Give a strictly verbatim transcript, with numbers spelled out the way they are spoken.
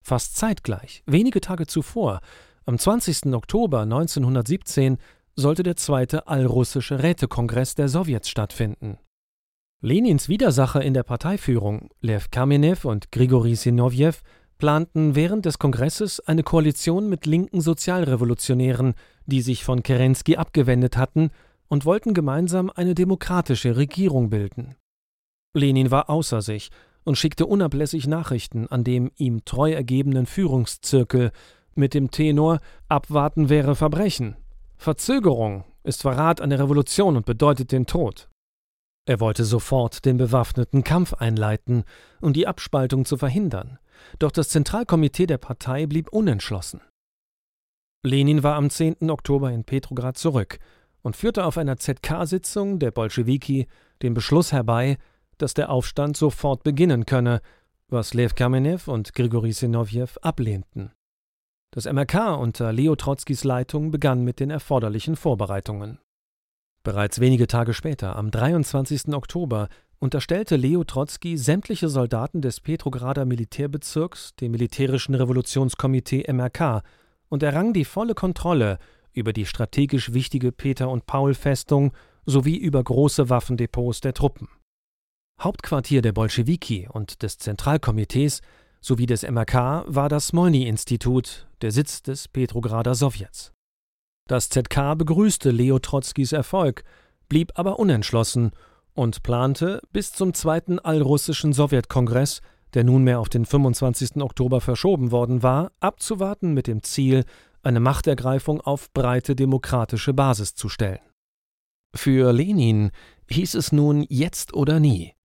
Fast zeitgleich, wenige Tage zuvor, am zwanzigsten Oktober neunzehnhundertsiebzehn, sollte der zweite allrussische Rätekongress der Sowjets stattfinden. Lenins Widersacher in der Parteiführung, Lew Kamenew und Grigori Sinowjew, planten während des Kongresses eine Koalition mit linken Sozialrevolutionären, die sich von Kerensky abgewendet hatten, und wollten gemeinsam eine demokratische Regierung bilden. Lenin war außer sich und schickte unablässig Nachrichten an dem ihm treu ergebenen Führungszirkel mit dem Tenor: Abwarten wäre Verbrechen. Verzögerung ist Verrat an der Revolution und bedeutet den Tod. Er wollte sofort den bewaffneten Kampf einleiten, um die Abspaltung zu verhindern. Doch das Zentralkomitee der Partei blieb unentschlossen. Lenin war am zehnten Oktober in Petrograd zurück und führte auf einer Z K-Sitzung der Bolschewiki den Beschluss herbei, dass der Aufstand sofort beginnen könne, was Lew Kamenew und Grigori Sinowjew ablehnten. Das M R K unter Leo Trotzkis Leitung begann mit den erforderlichen Vorbereitungen. Bereits wenige Tage später, am dreiundzwanzigsten Oktober, unterstellte Leo Trotzki sämtliche Soldaten des Petrograder Militärbezirks dem militärischen Revolutionskomitee M R K und errang die volle Kontrolle über die strategisch wichtige Peter- und Paul-Festung sowie über große Waffendepots der Truppen. Hauptquartier der Bolschewiki und des Zentralkomitees sowie des M R K war das Smolny-Institut, der Sitz des Petrograder Sowjets. Das Z K begrüßte Leo Trotzkis Erfolg, blieb aber unentschlossen und plante, bis zum zweiten allrussischen Sowjetkongress, der nunmehr auf den fünfundzwanzigsten Oktober verschoben worden war, abzuwarten mit dem Ziel, eine Machtergreifung auf breite demokratische Basis zu stellen. Für Lenin hieß es nun jetzt oder nie.